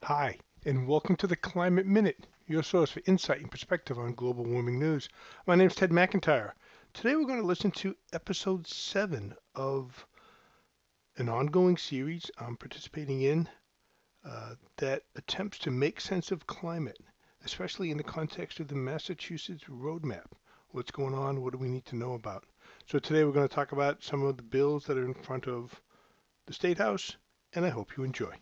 Hi, and welcome to the Climate Minute, your source for insight and perspective on global warming news. My name is Ted McIntyre. Today we're going to listen to episode 7 of an ongoing series I'm participating in that attempts to make sense of climate, especially in the context of the Massachusetts Roadmap. What's going on? What do we need to know about? So today we're going to talk about some of the bills that are in front of the State House, and I hope you enjoy.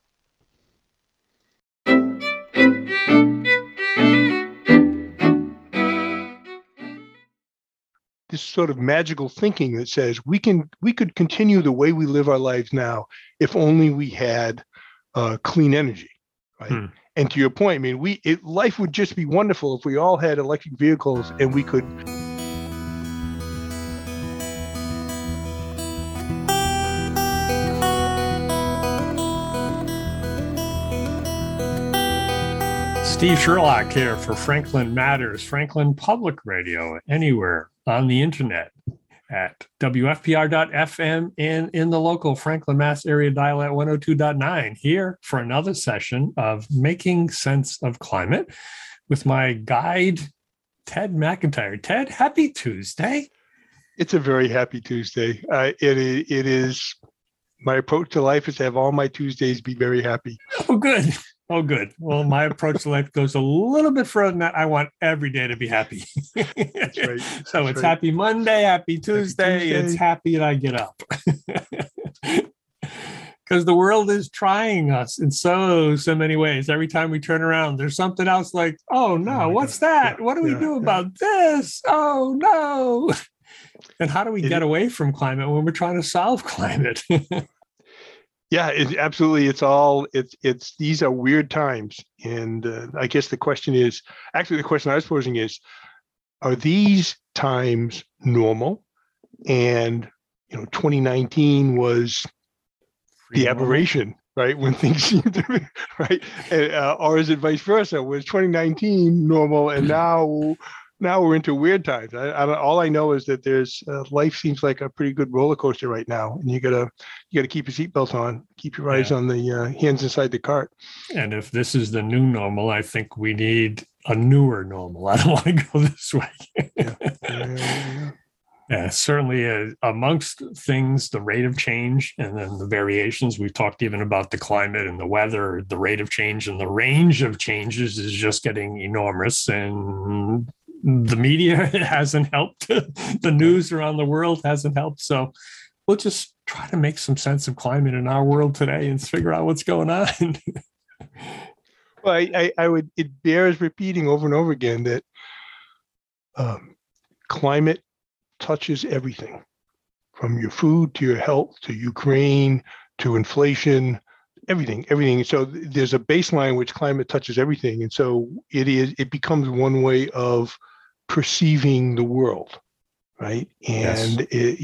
This sort of magical thinking that says we could continue the way we live our lives now if only we had clean energy, right? And to your point, I mean, life would just be wonderful if we all had electric vehicles and we could. Steve Sherlock here for Franklin Matters, Franklin Public Radio, anywhere on the internet at WFPR.FM and in the local Franklin, Mass area dial at 102.9, here for another session of Making Sense of Climate with my guide, Ted McIntyre. Ted, happy Tuesday. It's a very happy Tuesday. It is my approach to life is to have all my Tuesdays be very happy. Oh, good. Oh, good. Well, my approach to life goes a little bit further than that. I want every day to be happy. That's right. So it's Happy Monday, Happy Tuesday. It's happy that I get up. Because the world is trying us in so many ways. Every time we turn around, there's something else like, oh, no, what's that? What do we do about this? Oh, no. And how do we get away from climate when we're trying to solve climate? Yeah, absolutely. It's these are weird times. And I guess the question I was posing is, are these times normal? And, 2019 was the aberration, right? When things seem to be, right? Or is it vice versa? Was 2019 normal and now we're into weird times? All I know is that there's life seems like a pretty good roller coaster right now, and you gotta keep your seatbelt on, keep your eyes on the hands inside the cart. And if this is the new normal, I think we need a newer normal. I don't want to go this way. Yeah, certainly amongst things, the rate of change and then the variations. We've talked even about the climate and the weather, the rate of change and the range of changes is just getting enormous. And the media hasn't helped. The news around the world hasn't helped. So we'll just try to make some sense of climate in our world today and figure out what's going on. Well, it bears repeating over and over again that climate touches everything, from your food to your health to Ukraine to inflation, everything. So there's a baseline which climate touches everything, and so it becomes one way of perceiving the world, right? And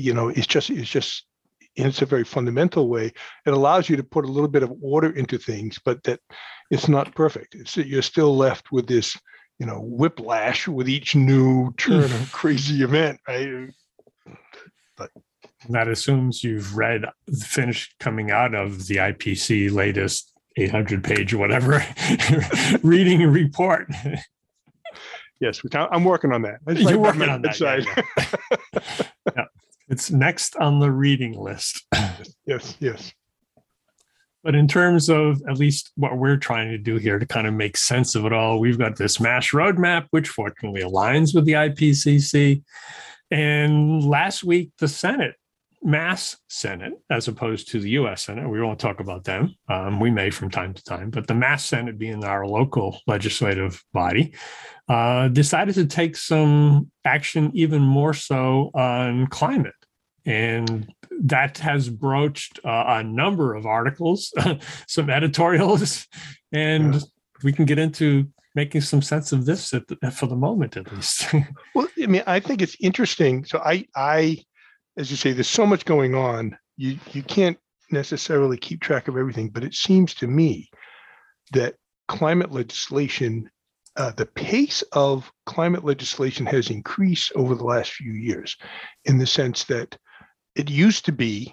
it's a very fundamental way. It allows you to put a little bit of order into things, but that it's not perfect. You're still left with this, whiplash with each new turn of crazy event, right? But that assumes you've finished coming out of the IPCC latest 800-page whatever reading a report. Yes, I'm working on that. You're working on that. Yeah. It's next on the reading list. Yes. But in terms of at least what we're trying to do here to kind of make sense of it all, we've got this MASH roadmap, which fortunately aligns with the IPCC. And last week, the Senate, Mass Senate, as opposed to the U.S. Senate, we won't talk about them. We may from time to time, but the Mass Senate, being our local legislative body, decided to take some action even more so on climate. And that has broached a number of articles, some editorials, and we can get into making some sense of this for the moment, at least. Well, I mean, I think it's interesting. So I, as you say, there's so much going on. You can't necessarily keep track of everything, but it seems to me that climate legislation, the pace of climate legislation has increased over the last few years, in the sense that it used to be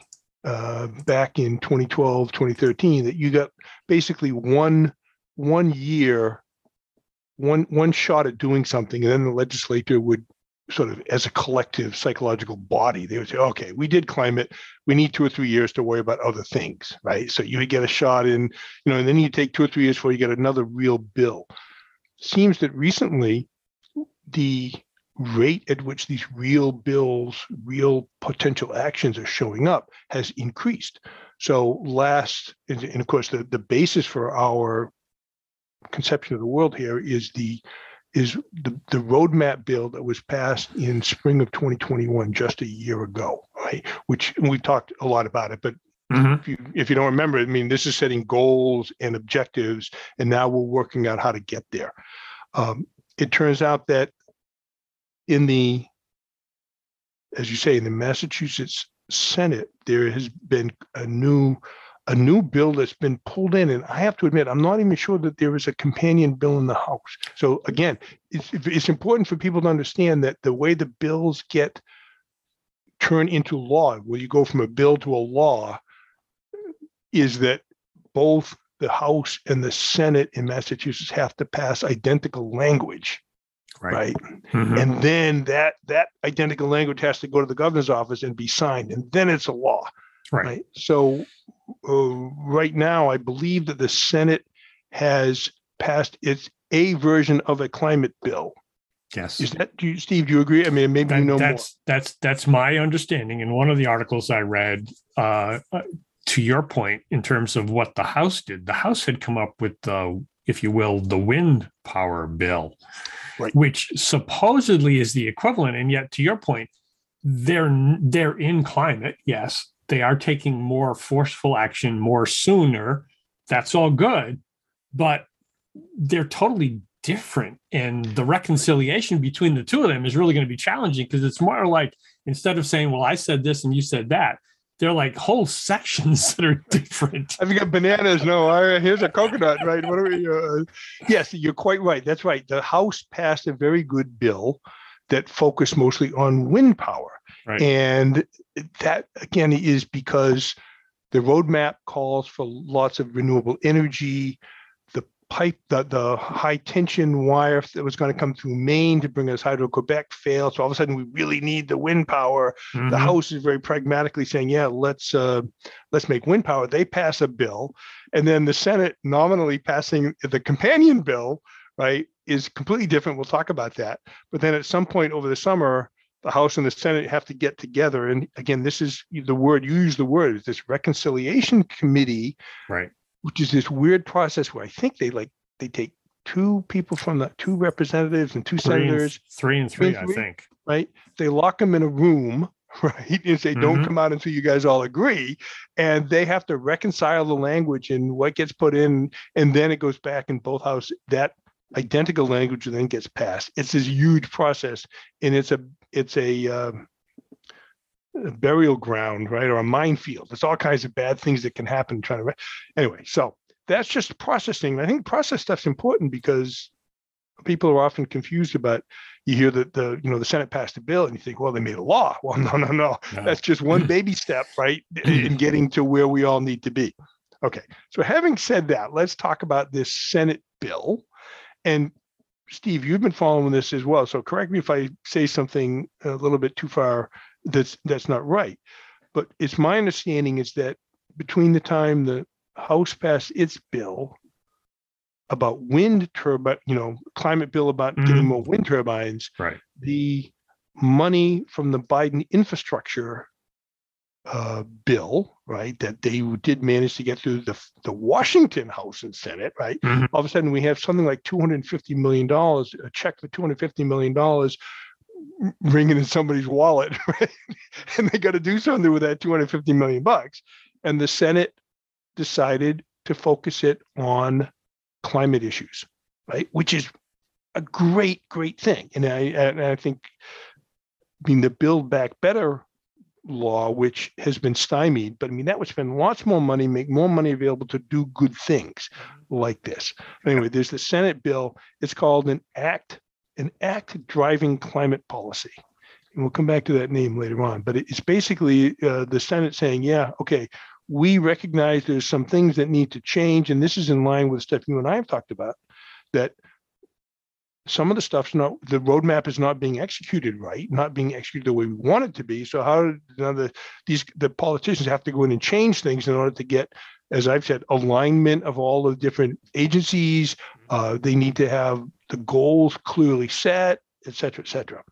back in 2012, 2013, that you got basically one year, one shot at doing something, and then the legislature would sort of, as a collective psychological body, they would say, okay, we did climate, we need 2 or 3 years to worry about other things, right? So you would get a shot in, and then you take 2 or 3 years before you get another real bill. Seems that recently the rate at which these real bills, real potential actions are showing up has increased. So and of course, the basis for our conception of the world here is the roadmap bill that was passed in spring of 2021, just a year ago, right? Which we talked a lot about it, but if you don't remember, I mean, this is setting goals and objectives, and now we're working out how to get there. It turns out that as you say, in the Massachusetts Senate, there has been a new bill that's been pulled in, and I have to admit, I'm not even sure that there is a companion bill in the House. So again, it's important for people to understand that the way the bills get turned into law, where you go from a bill to a law, is that both the House and the Senate in Massachusetts have to pass identical language. Right. And then that identical language has to go to the governor's office and be signed, and then it's a law. Right. So right now, I believe that the Senate has passed a version of a climate bill. Yes. Is that, Steve, do you agree? I mean, maybe you know more. That's my understanding. In one of the articles I read, to your point, in terms of what the House did, the House had come up with if you will, the wind power bill, right, which supposedly is the equivalent. And yet, to your point, they're in climate. Yes, they are taking more forceful action more sooner. That's all good, but they're totally different. And the reconciliation between the two of them is really going to be challenging, because it's more like, instead of saying, well, I said this and you said that, they're like whole sections that are different. I've got bananas. No, here's a coconut, right? What are we? Yes, you're quite right. That's right. The House passed a very good bill that focused mostly on wind power. Right. And that, again, is because the roadmap calls for lots of renewable energy. The high tension wire that was going to come through Maine to bring us Hydro-Quebec failed. So all of a sudden we really need the wind power. The House is very pragmatically saying, yeah, let's make wind power. They pass a bill. And then the Senate nominally passing the companion bill, right, is completely different. We'll talk about that. But then at some point over the summer, the House and the Senate have to get together. And again, this is the word, you use the word, is this reconciliation committee, right, which is this weird process where I think they take two people from the two representatives and two senators, three and three, I think, right? They lock them in a room, right, and say, don't come out until you guys all agree, and they have to reconcile the language and what gets put in, and then it goes back in both houses. That identical language then gets passed. It's this huge process, and it's a burial ground, right, or a minefield. There's all kinds of bad things that can happen anyway. So that's just processing. I think process stuff's important because people are often confused about. You hear that the Senate passed a bill, and you think, well, they made a law. Well, no. That's just one baby step, right, in getting to where we all need to be. Okay. So having said that, let's talk about this Senate bill. And Steve, you've been following this as well. So correct me if I say something a little bit too far that's not right. But it's my understanding is that between the time the House passed its bill about wind turbine, climate bill about getting more wind turbines, right, the money from the Biden infrastructure bill, right, that they did manage to get through the Washington House and Senate, right? All of a sudden we have something like $250 million, a check for $250 million ringing in somebody's wallet, right? And they got to do something with that $250 million. And the Senate decided to focus it on climate issues, right? Which is a great thing. And I think, the Build Back Better law, which has been stymied, but that would spend lots more money, make more money available to do good things like this. Anyway, there's the Senate bill. It's called an act driving climate policy. and we'll come back to that name later on, but it's basically the Senate saying, yeah, okay, we recognize there's some things that need to change, and this is in line with stuff you and I have talked about, that some of the stuff's not, the roadmap is not being executed right, not being executed the way we want it to be. So how the politicians have to go in and change things in order to get, as I've said, alignment of all the different agencies. They need to have the goals clearly set, et cetera, et cetera.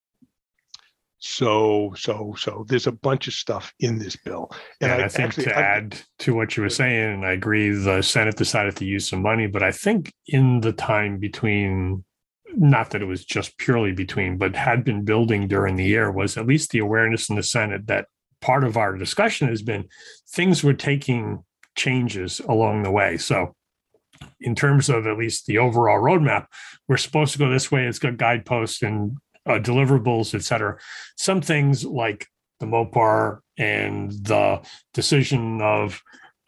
So there's a bunch of stuff in this bill. And I think to add to what you were saying, and I agree, the Senate decided to use some money, but I think in the time between, not that it was just purely between, but had been building during the year, was at least the awareness in the Senate that part of our discussion has been things were taking changes along the way. So in terms of at least the overall roadmap, we're supposed to go this way. It's got guideposts and deliverables, et cetera. Some things like the MOPR and the decision of,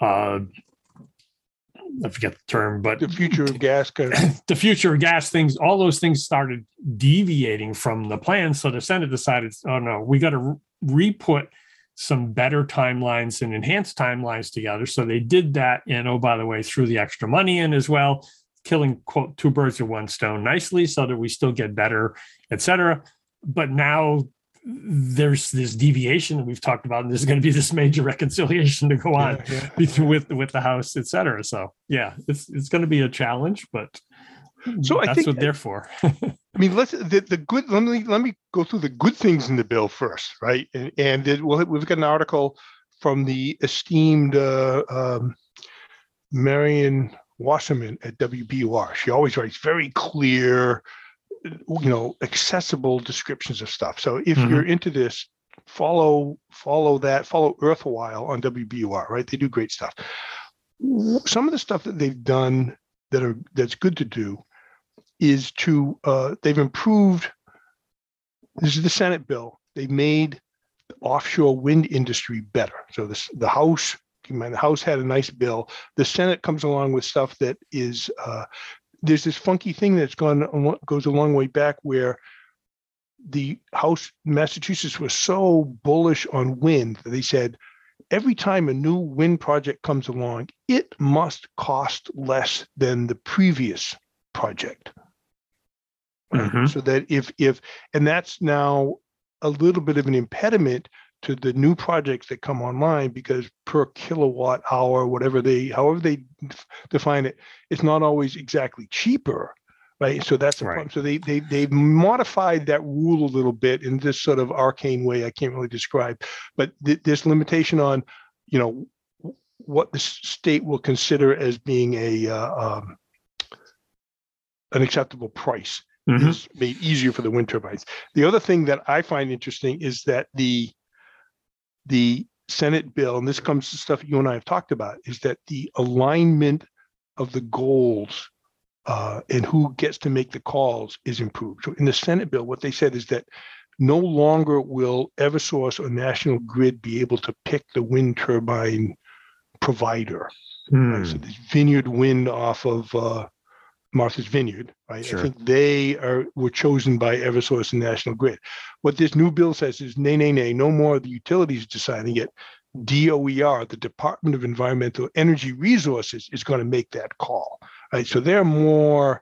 I forget the term, but the future of gas, the future of gas things, all those things started deviating from the plan. So the Senate decided, oh no, we got to re-put some better timelines and enhanced timelines together. So they did that. And oh, by the way, threw the extra money in as well, killing, quote, two birds with one stone nicely so that we still get better, et cetera. But now there's this deviation that we've talked about, and there's going to be this major reconciliation to go on with the House, et cetera. So yeah, it's going to be a challenge, but so that's I think what they're for. I mean, the good. Let me go through the good things in the bill first, right? And we've got an article from the esteemed Marion Wasserman at WBUR. She always writes very clear, accessible descriptions of stuff. So if you're into this, follow Earthwhile on WBUR, right? They do great stuff. Some of the stuff that they've done that's good to do is to they've improved. This is the Senate bill. They made the offshore wind industry better. So the House had a nice bill. The Senate comes along with stuff that is there's this funky thing that's goes a long way back, where the House in Massachusetts was so bullish on wind that they said every time a new wind project comes along, it must cost less than the previous project. Mm-hmm. So that if and that's now a little bit of an impediment to the new projects that come online, because per kilowatt hour, however they define it, it's not always exactly cheaper, right? So that's the problem. So they've modified that rule a little bit in this sort of arcane way I can't really describe, but this limitation on, what the state will consider as being an acceptable price is made easier for the wind turbines. The other thing that I find interesting is that the Senate bill, and this comes to stuff you and I have talked about, is that the alignment of the goals and who gets to make the calls is improved. So in the Senate bill, what they said is that no longer will Eversource or National Grid be able to pick the wind turbine provider. Right? So there's Vineyard Wind off of Martha's Vineyard, right? Sure. I think they were chosen by Eversource and National Grid. What this new bill says is, nay, no more of the utilities deciding it. DOER, the Department of Environmental Energy Resources, is going to make that call, right? So they're more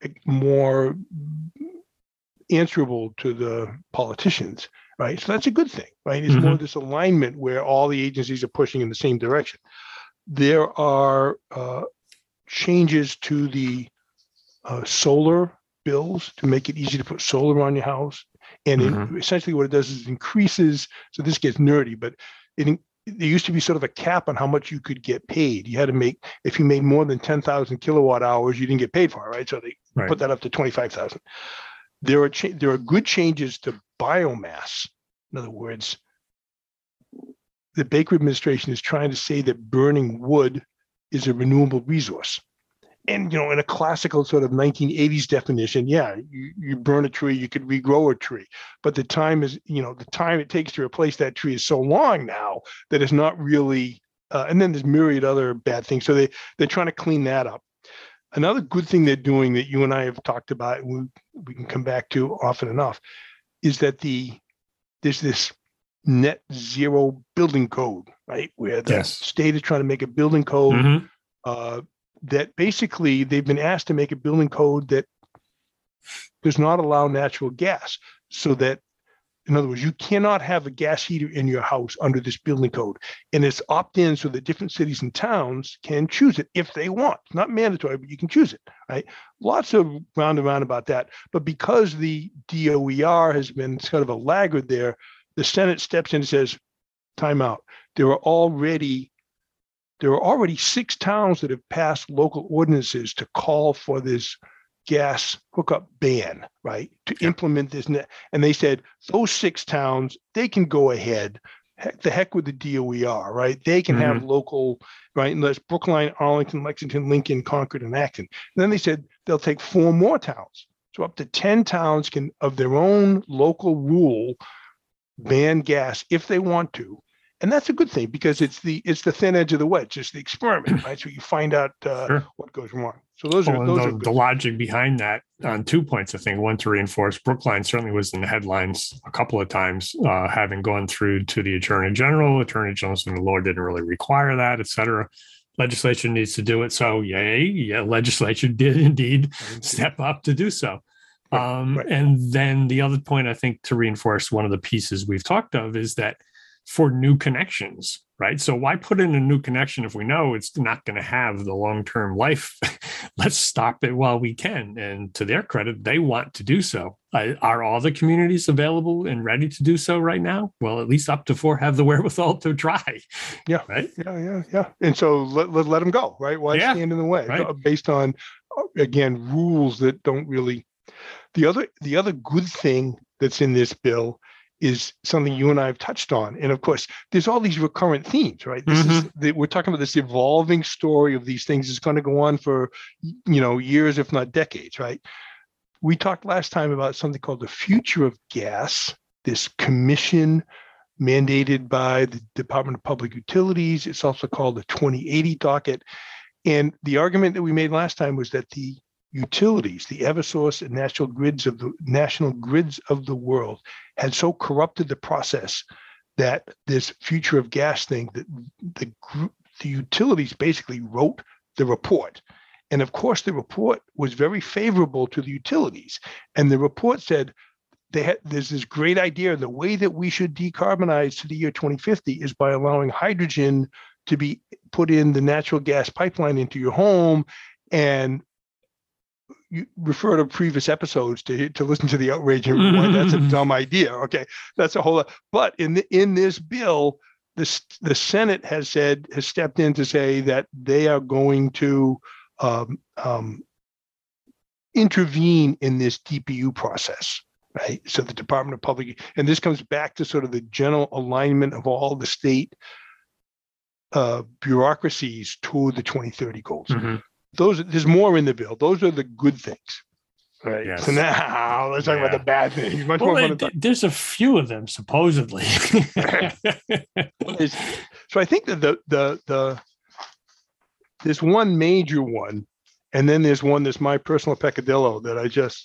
answerable to the politicians, right? So that's a good thing, right? It's more this alignment where all the agencies are pushing in the same direction. There are changes to the solar bills to make it easy to put solar on your house. And essentially what it does is increases, so this gets nerdy, but there used to be sort of a cap on how much you could get paid. You had to make, if you made more than 10,000 kilowatt hours, you didn't get paid for it, right? So they put that up to 25,000. There are good changes to biomass. In other words, the Baker administration is trying to say that burning wood is a renewable resource. And, in a classical sort of 1980s definition, you burn a tree, you could regrow a tree. But the time it takes to replace that tree is so long now that it's not really, and then there's myriad other bad things. So they're trying to clean that up. Another good thing they're doing that you and I have talked about, and we can come back to often enough, is that the there's this net zero building code, right? Where the state is trying to make a building code that basically they've been asked to make a building code that does not allow natural gas, so that, in other words, you cannot have a gas heater in your house under this building code. And it's opt-in so that different cities and towns can choose it if they want. It's not mandatory, but you can choose it, right? Lots of round and round about that. But because the DOER has been sort of a laggard there, the Senate steps in and says, time out. There are already 6 towns that have passed local ordinances to call for this gas hookup ban, right? To implement this net. And they said, those 6 towns, they can go ahead. The heck with the DOER, right? They can have local, right? Unless Brookline, Arlington, Lexington, Lincoln, Concord, and Acton. And then they said they'll take 4 more towns. So up to 10 towns can, of their own local rule, ban gas if they want to. And that's a good thing, because it's the thin edge of the wedge. It's the experiment, right? So you find out what goes wrong. So those are the logic behind that on 2 points. I think one, to reinforce, Brookline certainly was in the headlines a couple of times, having gone through to the Attorney General. Attorney General and the law didn't really require that, et cetera. Legislature needs to do it. So legislature did indeed step up to do so. Right. And then the other point, I think, to reinforce one of the pieces we've talked of, is that for new connections, right? So why put in a new connection if we know it's not going to have the long-term life? Let's stop it while we can. And to their credit, they want to do so. Are all the communities available and ready to do so right now? Well, at least up to 4 have the wherewithal to try. Yeah. Right. Yeah. And so let them go, right? Why stand in the way? Right. Based on, again, rules that don't really. The other good thing that's in this bill is something you and I have touched on. And of course, there's all these recurrent themes, right? We're talking about this evolving story of these things. It's going to go on for, years, if not decades, right? We talked last time about something called the Future of Gas, this commission mandated by the Department of Public Utilities. It's also called the 2080 docket. And the argument that we made last time was that the utilities, the Eversource and national grids of the world, had so corrupted the process that this Future of Gas thing, that the utilities basically wrote the report. And of course, the report was very favorable to the utilities. And the report said there's this great idea. The way that we should decarbonize to the year 2050 is by allowing hydrogen to be put in the natural gas pipeline into your home. And you refer to previous episodes to listen to the outrage and why that's a dumb idea. Okay, that's a whole lot. But in this bill, the Senate has stepped in to say that they are going to intervene in this DPU process, right? So the Department of Public, and this comes back to sort of the general alignment of all the state bureaucracies toward the 2030 goals. There's more in the bill. Those are the good things, right? Yes. So now let's talk about the bad things. There's a few of them, supposedly. So I think that there's one major one, and then there's one that's my personal peccadillo that I just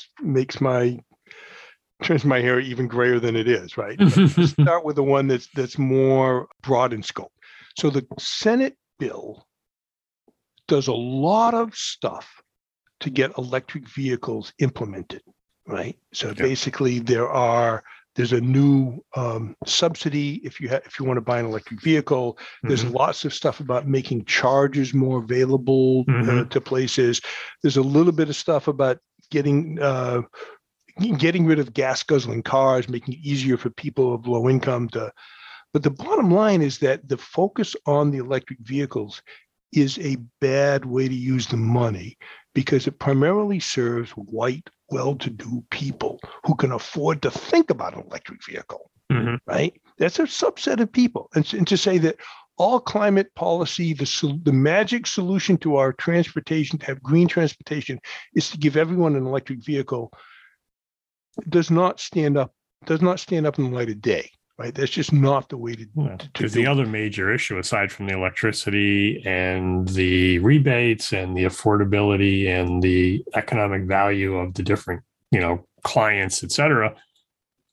turns my hair even grayer than it is, right? Let's start with the one that's more broad in scope. So the Senate bill does a lot of stuff to get electric vehicles implemented, right? So basically, there's a new subsidy if you want to buy an electric vehicle. There's lots of stuff about making chargers more available to places. There's a little bit of stuff about getting rid of gas guzzling cars, making it easier for people of low income to. But the bottom line is that the focus on the electric vehicles is a bad way to use the money, because it primarily serves white, well-to-do people who can afford to think about an electric vehicle, right? That's a subset of people. And to say that all climate policy, the magic solution to our transportation, to have green transportation, is to give everyone an electric vehicle, does not stand up in the light of day. Right, that's just not the way to because the other major issue, aside from the electricity and the rebates and the affordability and the economic value of the different, clients, et cetera,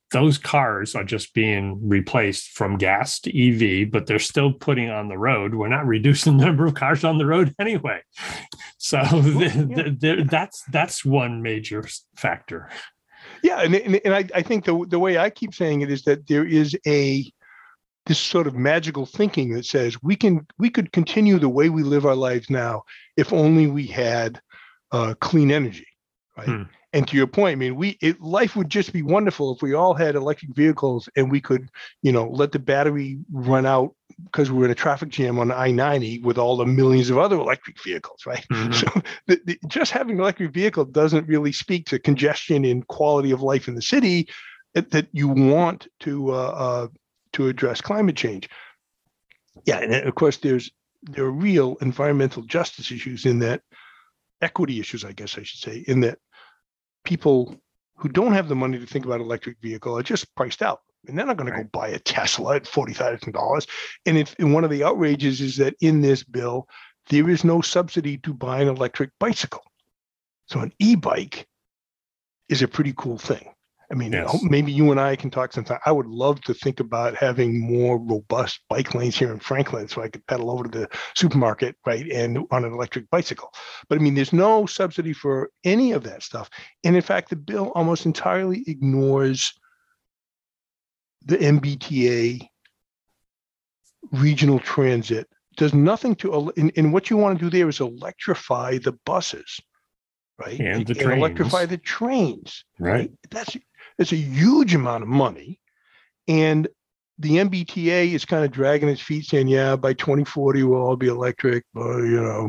those cars are just being replaced from gas to EV, but they're still putting on the road. We're not reducing the number of cars on the road anyway. So that's one major factor. Yeah, and I think the way I keep saying it is that there is this sort of magical thinking that says we could continue the way we live our lives now if only we had clean energy, right? And to your point, I mean, life would just be wonderful if we all had electric vehicles and we could, let the battery run out because we're in a traffic jam on I-90 with all the millions of other electric vehicles, right? So just having an electric vehicle doesn't really speak to congestion and quality of life in the city that you want to address climate change. Yeah, and of course, there are real environmental justice issues in that, equity issues, I guess I should say, in that people who don't have the money to think about electric vehicle are just priced out. And they're not going to go buy a Tesla at $40,000. And one of the outrages is that in this bill, there is no subsidy to buy an electric bicycle. So an e-bike is a pretty cool thing. I mean, maybe you and I can talk sometime. I would love to think about having more robust bike lanes here in Franklin so I could pedal over to the supermarket, right, and on an electric bicycle. But I mean, there's no subsidy for any of that stuff. And in fact, the bill almost entirely ignores the MBTA regional transit, does nothing to, and what you want to do there is electrify the buses, right? And the trains. Electrify the trains, right? It's a huge amount of money. And the MBTA is kind of dragging its feet saying, yeah, by 2040, we'll all be electric, but,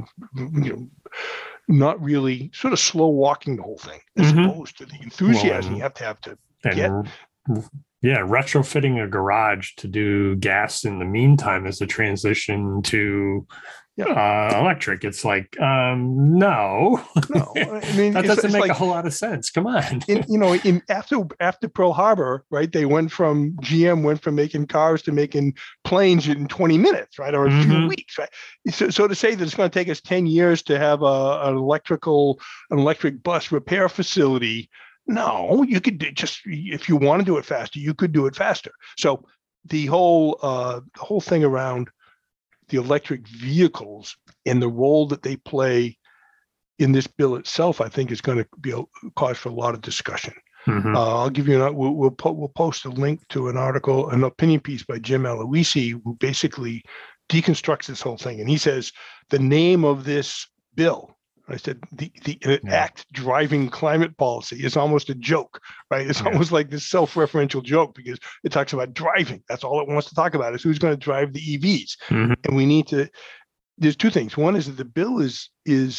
not really, sort of slow walking the whole thing, as opposed to the enthusiasm you have to get. Yeah, retrofitting a garage to do gas in the meantime as a transition to electric. It's like, no. I mean, that doesn't make a whole lot of sense. Come on. After Pearl Harbor, right? GM went from making cars to making planes in 20 minutes, right, or a few weeks, right? So to say that it's going to take us 10 years to have an electric bus repair facility. No, you could if you want to do it faster, you could do it faster. So the whole thing around the electric vehicles and the role that they play in this bill itself, I think is going to be a cause for a lot of discussion. I'll give you we'll post a link to an article, an opinion piece by Jim Aloisi, who basically deconstructs this whole thing. And he says the name of this bill, I said the act driving climate policy is almost a joke, right? It's almost like this self-referential joke because it talks about driving. That's all it wants to talk about is who's going to drive the EVs. And we need to, there's two things. One is that the bill is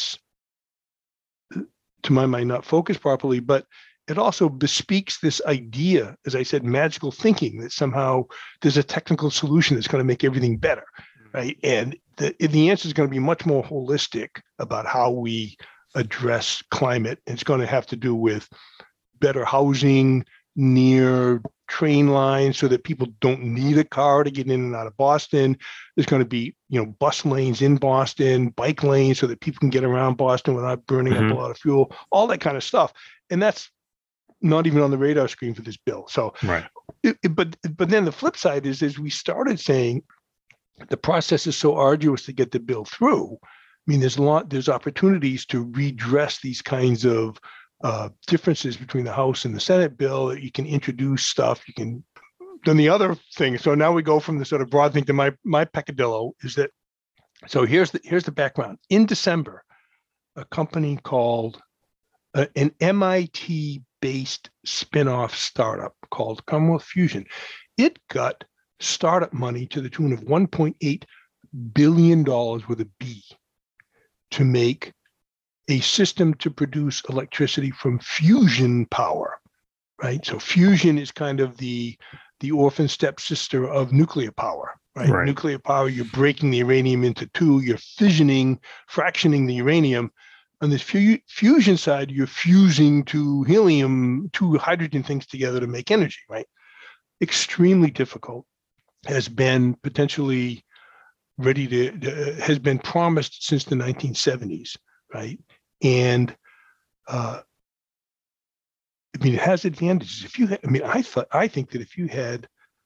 to my mind, not focused properly, but it also bespeaks this idea, as I said, magical thinking that somehow there's a technical solution that's going to make everything better, right? And the answer is going to be much more holistic about how we address climate. It's going to have to do with better housing near train lines so that people don't need a car to get in and out of Boston. There's going to be, bus lanes in Boston, bike lanes so that people can get around Boston without burning up a lot of fuel, all that kind of stuff. And that's not even on the radar screen for this bill. So, but then the flip side is we started saying the process is so arduous to get the bill through. I mean, there's opportunities to redress these kinds of differences between the House and the Senate bill. You can introduce stuff. You can. Then the other thing. So now we go from the sort of broad thing to my peccadillo is that. So here's the background. In December, a company called an MIT-based spin-off startup called Commonwealth Fusion, it got startup money to the tune of $1.8 billion with a B to make a system to produce electricity from fusion power, right? So fusion is kind of the orphan stepsister of nuclear power, right? Nuclear power, you're breaking the uranium into two, you're fractioning the uranium. On this fusion side, you're fusing two hydrogen things together to make energy, right? Extremely difficult. Has been potentially has been promised since the 1970s, right? And I mean, it has advantages. If you, I think that if you had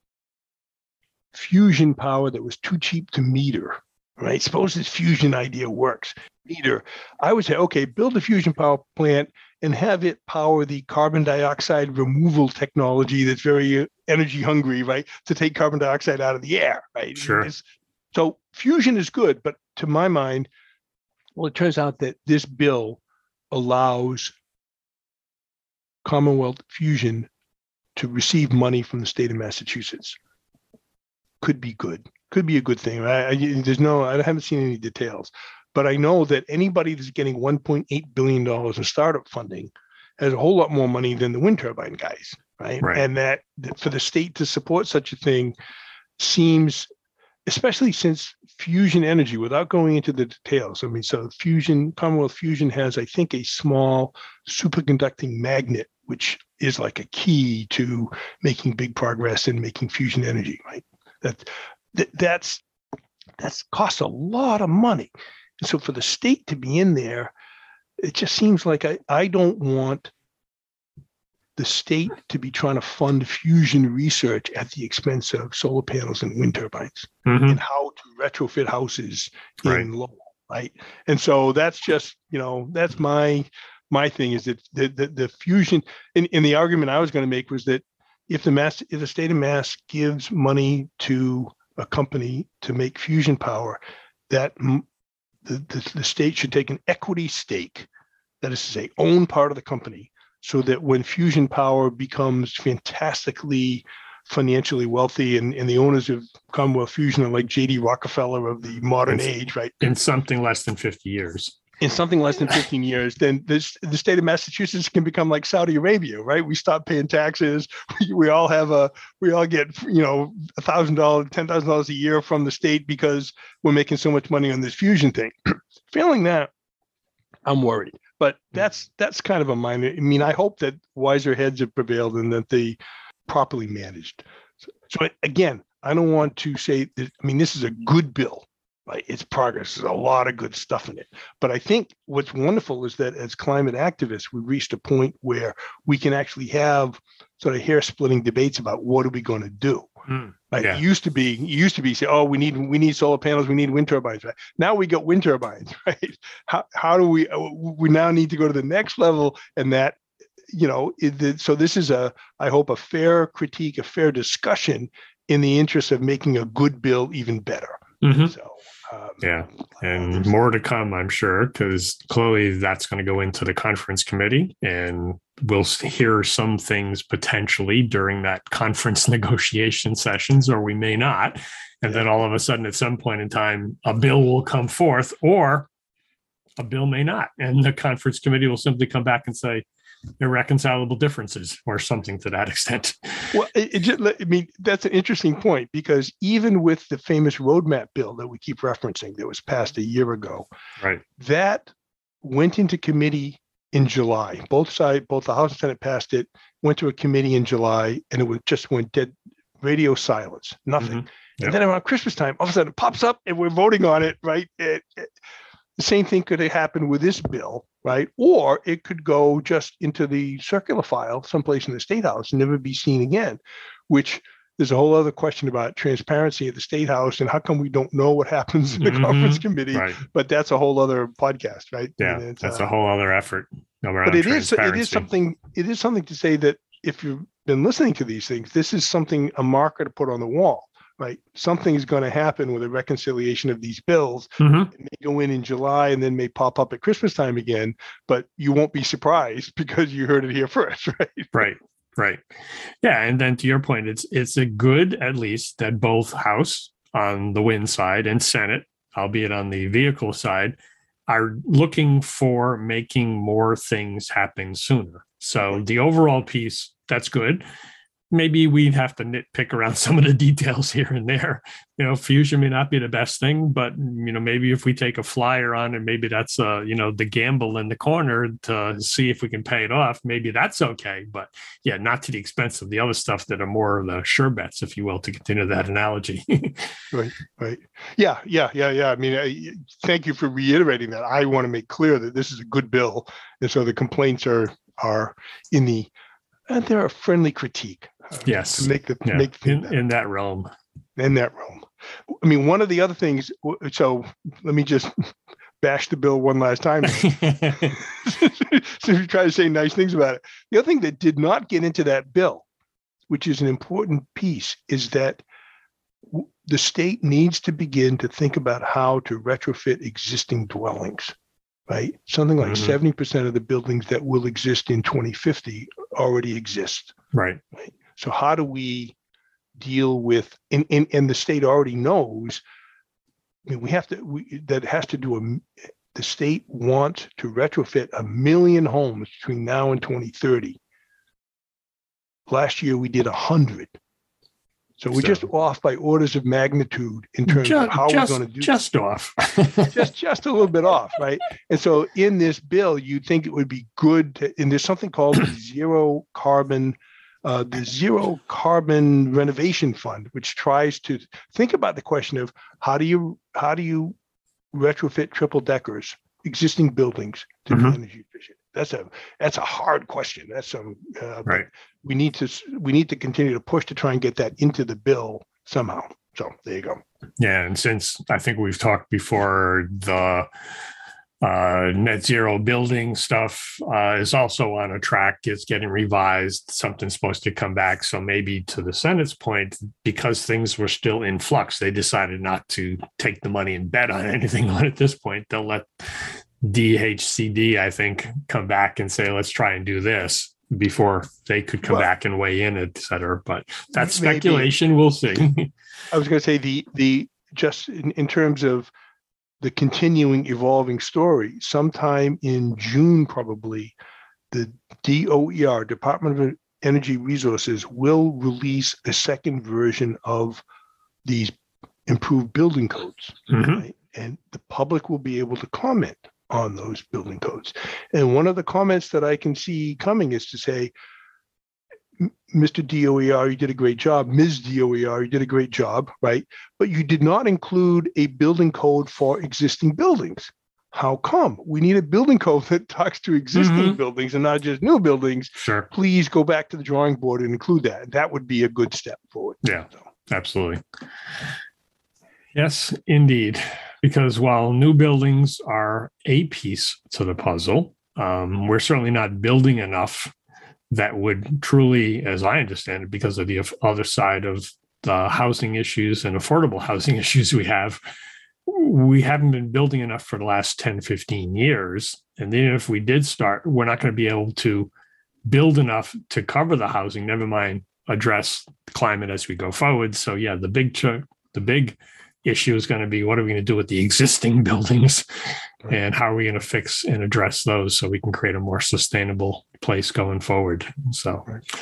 fusion power that was too cheap to meter, right? Suppose this fusion idea works. Meter, I would say, okay, build a fusion power plant and have it power the carbon dioxide removal technology that's very energy hungry, right? To take carbon dioxide out of the air, right? Sure. I mean, so fusion is good, but to my mind, well, it turns out that this bill allows Commonwealth Fusion to receive money from the state of Massachusetts. Could be good. Could be a good thing. I haven't seen any details, but I know that anybody that's getting $1.8 billion in startup funding has a whole lot more money than the wind turbine guys, right? And that for the state to support such a thing seems, especially since fusion energy, without going into the details. I mean, so Commonwealth Fusion has, I think, a small superconducting magnet, which is like a key to making big progress in making fusion energy, right? That's costs a lot of money. And so for the state to be in there, it just seems like I don't want the state to be trying to fund fusion research at the expense of solar panels and wind turbines and how to retrofit houses in Lowell, right? And so that's just, that's my thing is that the fusion, in the argument I was going to make was that if the state of Mass gives money to a company to make fusion power, that the state should take an equity stake, that is to say, own part of the company, so that when fusion power becomes fantastically financially wealthy and the owners of Commonwealth Fusion are like J.D. Rockefeller of the modern age, right? In something less than 50 years. In something less than 15 years, then the state of Massachusetts can become like Saudi Arabia, right? We stop paying taxes. We all get, $1,000, $10,000 a year from the state because we're making so much money on this fusion thing. Failing that, I'm worried. But that's kind of a minor. I mean, I hope that wiser heads have prevailed and that they properly managed. So again, I don't want to say that. I mean, this is a good bill. Right? It's progress. There's a lot of good stuff in it. But I think what's wonderful is that as climate activists, we reached a point where we can actually have sort of hair-splitting debates about what are we going to do. Right? Yeah. It used to be say, oh, we need solar panels, we need wind turbines. Right? Now we got wind turbines. Right? How do we now need to go to the next level, and that so this is I hope a fair critique, a fair discussion in the interest of making a good bill even better. So. And more to come, I'm sure, because clearly that's going to go into the conference committee, and we'll hear some things potentially during that conference negotiation sessions, or we may not. And then all of a sudden, at some point in time, a bill will come forth, or a bill may not. And the conference committee will simply come back and say, irreconcilable differences or something to that extent. Well, that's an interesting point, because even with the famous roadmap bill that we keep referencing that was passed a year ago, right, that went into committee in July. Both the House and Senate passed it, went to a committee in July, and it went dead, radio silence, nothing. And then around Christmas time, all of a sudden it pops up and we're voting on it, right? The same thing could have happened with this bill, right? Or it could go just into the circular file someplace in the State House and never be seen again, which there's a whole other question about transparency at the State House and how come we don't know what happens in the conference committee, but that's a whole other podcast, right? Yeah, that's a whole other effort. But it is something to say that if you've been listening to these things, this is a marker to put on the wall. Right, something is going to happen with a reconciliation of these bills. It may go in July and then may pop up at Christmas time again, but you won't be surprised because you heard it here first, right? Right. Yeah, and then to your point, it's a good, at least, that both House on the wind side and Senate, albeit on the vehicle side, are looking for making more things happen sooner. So the overall piece, that's good. Maybe we'd have to nitpick around some of the details here and there. Fusion may not be the best thing, but maybe if we take a flyer on it, maybe that's the gamble in the corner to see if we can pay it off. Maybe that's okay, but yeah, not to the expense of the other stuff that are more of the sure bets, if you will, to continue that analogy. Right. Yeah. I mean, thank you for reiterating that. I want to make clear that this is a good bill, and so the complaints are in the and they're a friendly critique. Yes. To make the Yeah. make in that realm. In that realm. I mean, one of the other things. So let me just bash the bill one last time. So you try to say nice things about it. The other thing that did not get into that bill, which is an important piece, is that the state needs to begin to think about how to retrofit existing dwellings, right? Something like 70% of the buildings that will exist in 2050 already exist. Right. So how do we deal with, and the state already knows, I mean, the state wants to retrofit 1 million homes between now and 2030. Last year we did 100. So we're just off by orders of magnitude in terms of how we're going to do just off. just a little bit off, right? And so in this bill, you'd think it would be good and there's something called the zero carbon renovation fund, which tries to think about the question of how do you retrofit triple deckers, existing buildings, to be energy efficient. That's a hard question. That's right. We need to continue to push to try and get that into the bill somehow. So there you go. Yeah, and since I think we've talked before, the net zero building stuff is also on a track. It's getting revised. Something's supposed to come back. So maybe to the Senate's point, because things were still in flux, they decided not to take the money and bet on anything on at this point. They'll let DHCD, I think, come back and say, let's try and do this before they could come back and weigh in, et cetera. But that's speculation. We'll see. I was going to say the just in terms of the continuing evolving story, sometime in June, probably, the DOER, Department of Energy Resources, will release a second version of these improved building codes. Right? And the public will be able to comment on those building codes. And one of the comments that I can see coming is to say, Mr. DOER, you did a great job. Ms. DOER, you did a great job, right? But you did not include a building code for existing buildings. How come? We need a building code that talks to existing buildings and not just new buildings. Sure. Please go back to the drawing board and include that. That would be a good step forward. Yeah, absolutely. Yes, indeed. Because while new buildings are a piece to the puzzle, we're certainly not building enough that would truly, as I understand it, because of the other side of the housing issues and affordable housing issues we haven't been building enough for the last 10, 15 years. And then if we did start, we're not going to be able to build enough to cover the housing, never mind address climate as we go forward. So yeah, the big issue is going to be, what are we going to do with the existing buildings, and how are we going to fix and address those so we can create a more sustainable place going forward? So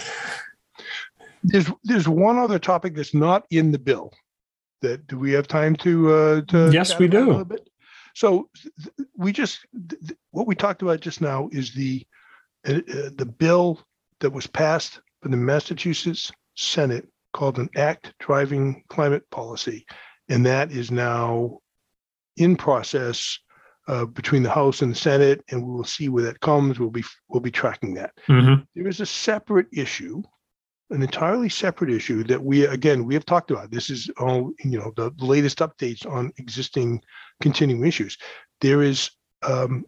there's one other topic that's not in the bill. That do we have time to yes, we do. A little bit? So what we talked about just now is the bill that was passed by the Massachusetts Senate called an Act Driving Climate Policy. And that is now in process between the House and the Senate, and we will see where that comes. We'll be tracking that. There is a separate issue, an entirely separate issue that we have talked about. This is all the latest updates on existing continuing issues. There is the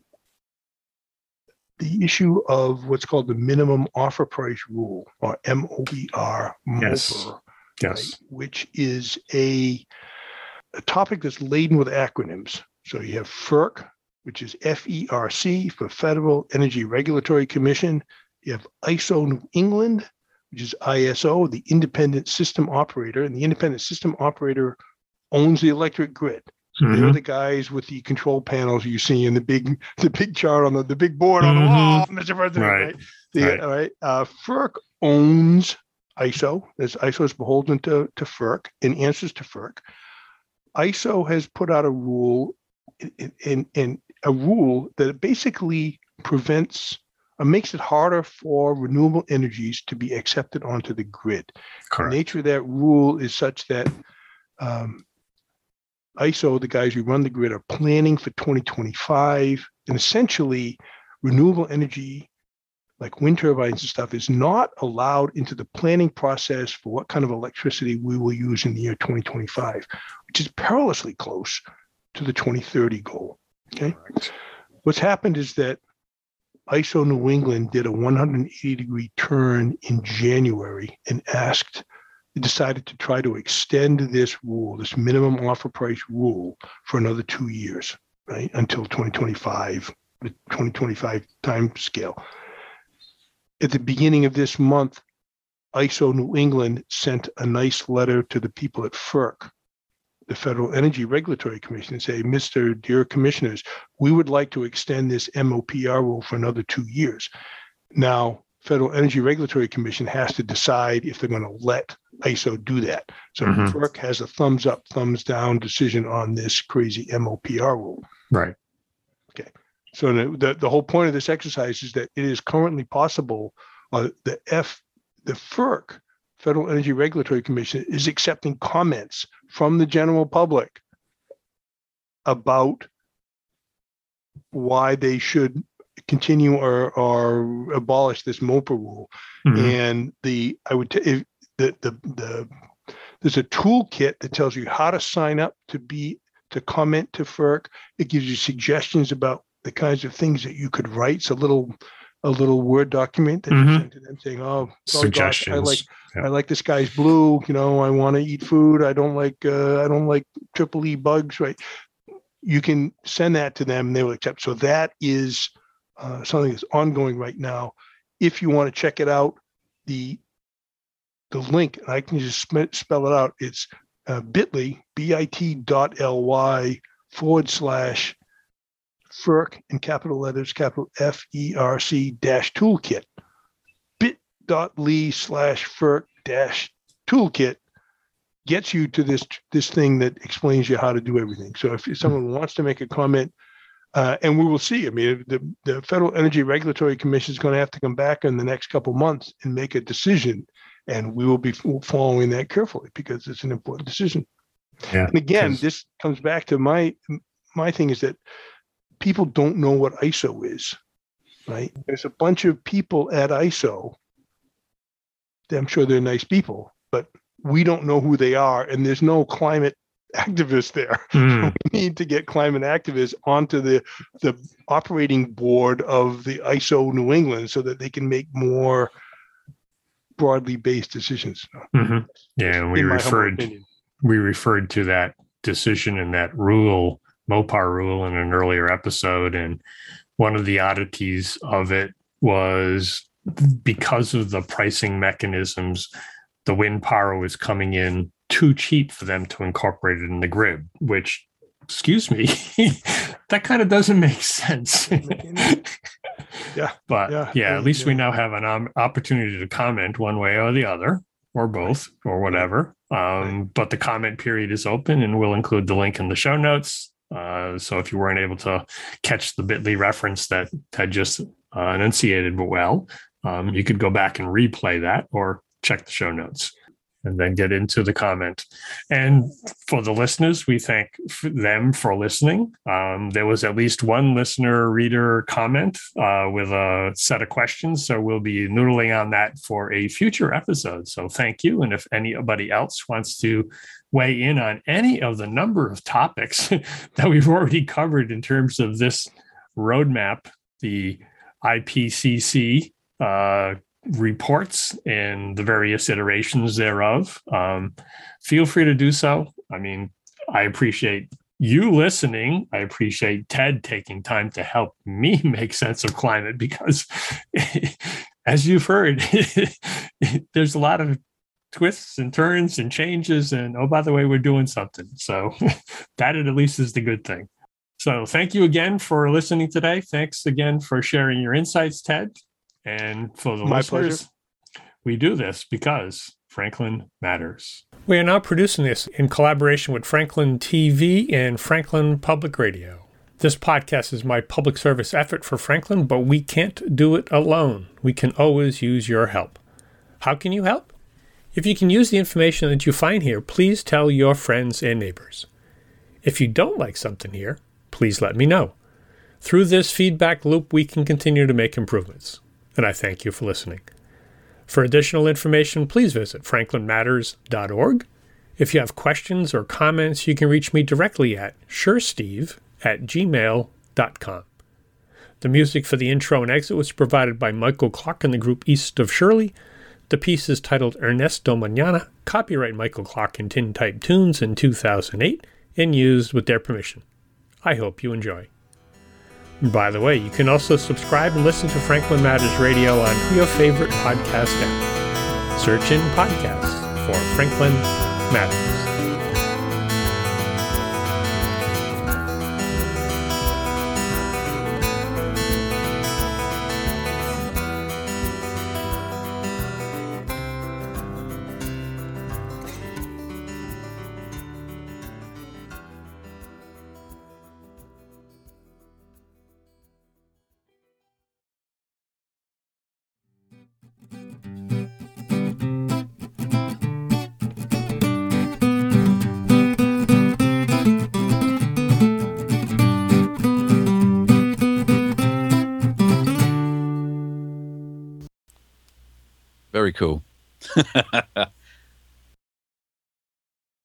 issue of what's called the minimum offer price rule, or MOPR, yes, right, which is a topic that's laden with acronyms. So you have FERC, which is FERC for Federal Energy Regulatory Commission. You have ISO New England, which is ISO, the independent system operator. And the independent system operator owns the electric grid. So they're the guys with the control panels you see in the big chart on the big board on the wall, Mr. President. Right. All right. FERC owns ISO. ISO is beholden to FERC and answers to FERC. ISO has put out a rule, that basically prevents or makes it harder for renewable energies to be accepted onto the grid. Correct. The nature of that rule is such that ISO, the guys who run the grid, are planning for 2025, and essentially renewable energy like wind turbines and stuff, is not allowed into the planning process for what kind of electricity we will use in the year 2025, which is perilously close to the 2030 goal. Okay. Correct. What's happened is that ISO New England did a 180-degree turn in January and decided to try to extend this rule, this minimum offer price rule, for another 2 years, right, until 2025, the 2025 time scale. At the beginning of this month, ISO New England sent a nice letter to the people at FERC, the Federal Energy Regulatory Commission, and say, Dear Commissioners, we would like to extend this MOPR rule for another 2 years. Now, Federal Energy Regulatory Commission has to decide if they're going to let ISO do that. So FERC has a thumbs up, thumbs down decision on this crazy MOPR rule. Right. Okay. So the whole point of this exercise is that it is currently possible. The FERC, Federal Energy Regulatory Commission, is accepting comments from the general public about why they should continue or abolish this MOPR rule. And there's a toolkit that tells you how to sign up to comment to FERC. It gives you suggestions about the kinds of things that you could write. It's a little Word document that you send to them saying, "Oh, suggestions. Gosh, I like the sky's blue. I want to eat food. I don't like triple E bugs." Right? You can send that to them; and they will accept. So that is something that's ongoing right now. If you want to check it out, the link, and I can just spell it out. It's bit.ly, bit.ly / FERC in capital letters, capital FERC -toolkit. bit.ly /FERC -toolkit gets you to this thing that explains you how to do everything. So if someone wants to make a comment, and we will see. I mean, the Federal Energy Regulatory Commission is going to have to come back in the next couple of months and make a decision, and we will be following that carefully because it's an important decision. Yeah. And again, this comes back to my thing is that people don't know what ISO is, right? There's a bunch of people at ISO. I'm sure they're nice people, but we don't know who they are, and there's no climate activists there. We need to get climate activists onto the operating board of the ISO New England so that they can make more broadly based decisions. Yeah, and we referred to that decision and that rule, MOPR rule, in an earlier episode, and one of the oddities of it was because of the pricing mechanisms, the wind power was coming in too cheap for them to incorporate it in the grid, which, excuse me, that kind of doesn't make sense. At least we now have an opportunity to comment one way or the other, or both, or whatever. But the comment period is open, and we'll include the link in the show notes. So if you weren't able to catch the bit.ly reference that Ted just enunciated well, you could go back and replay that or check the show notes and then get into the comment. And for the listeners, we thank them for listening. There was at least one listener reader comment with a set of questions. So we'll be noodling on that for a future episode. So thank you. And if anybody else wants to weigh in on any of the number of topics that we've already covered in terms of this roadmap, the IPCC reports and the various iterations thereof, feel free to do so. I mean, I appreciate you listening. I appreciate Ted taking time to help me make sense of climate because, as you've heard, there's a lot of twists and turns and changes. And, oh, by the way, we're doing something. So that at least is the good thing. So thank you again for listening today. Thanks again for sharing your insights, Ted. And for the listeners, pleasure. We do this because Franklin matters. We are now producing this in collaboration with Franklin TV and Franklin Public Radio. This podcast is my public service effort for Franklin, but we can't do it alone. We can always use your help. How can you help? If you can use the information that you find here, please tell your friends and neighbors. If you don't like something here, please let me know. Through this feedback loop, we can continue to make improvements. and I thank you for listening. For additional information, please visit franklinmatters.org. If you have questions or comments, you can reach me directly at suresteve@gmail.com. The music for the intro and exit was provided by Michael Clark and the group East of Shirley. The piece is titled Ernesto Mañana, copyright Michael Clark and Tintype Tunes in 2008, and used with their permission. I hope you enjoy. By the way, you can also subscribe and listen to Franklin Matters Radio on your favorite podcast app. Search in podcasts for Franklin Matters. Very cool.